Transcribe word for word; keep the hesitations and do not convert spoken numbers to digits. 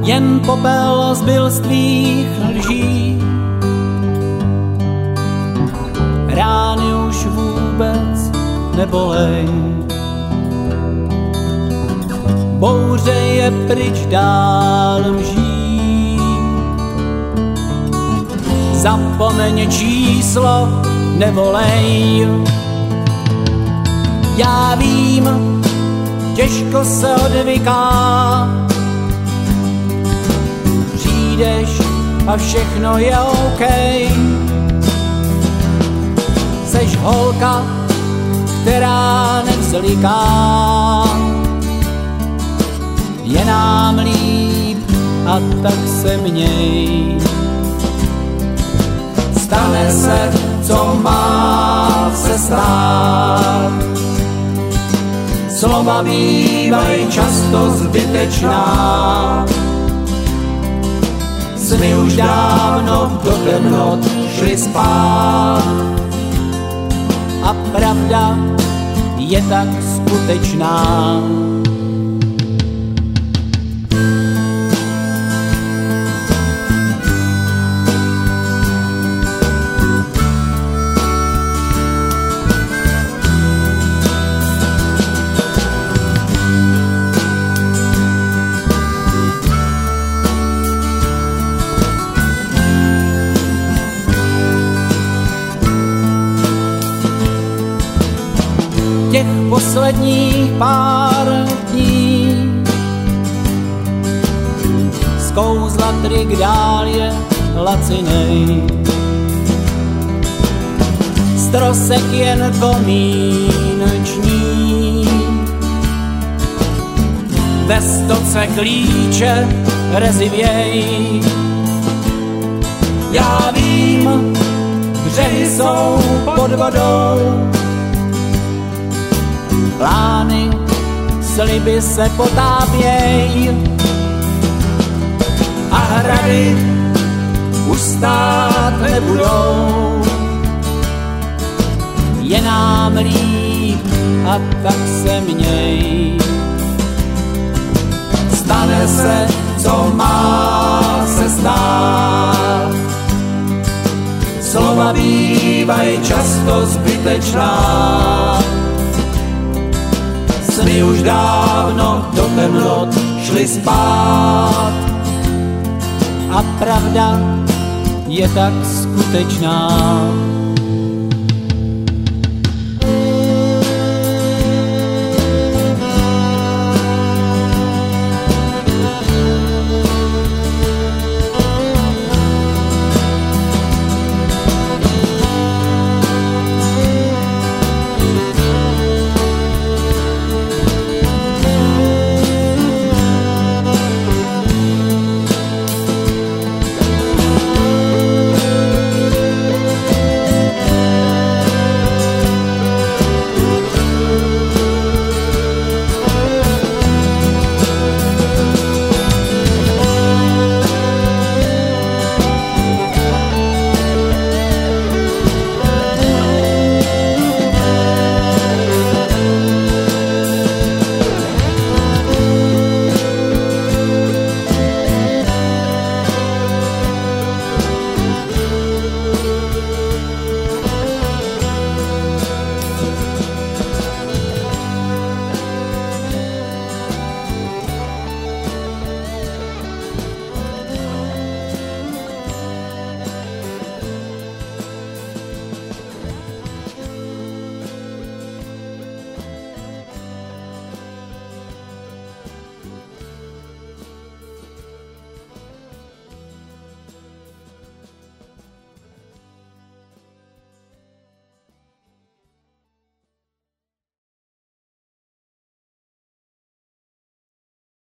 jen popel zbyl z tvých lží. Rány už vůbec nebolej, bouře je pryč, dál mží. Zapomeň číslo, nevolej. Já vím, těžko se odvyká, přijdeš a všechno je OK. Seš holka, která nevzliká, je nám líp a tak se měj. Stane se, co má se stát, slova bývají často zbytečná. Sny už dávno do temnot šli spát a pravda je tak skutečná. Těch posledních pár dní zkouzla trik, dál je lacinej. Strosek jen komínční, ve stoce klíče rezivěj. Já vím, břehy jsou pod vodou, plány, sliby se potápěj a hrady už stát nebudou. Je nám líp a tak se měj. Stane se, co má se stát, slova bývají často zbytečná. Sny už dávno do temnot šli spát a pravda je tak skutečná.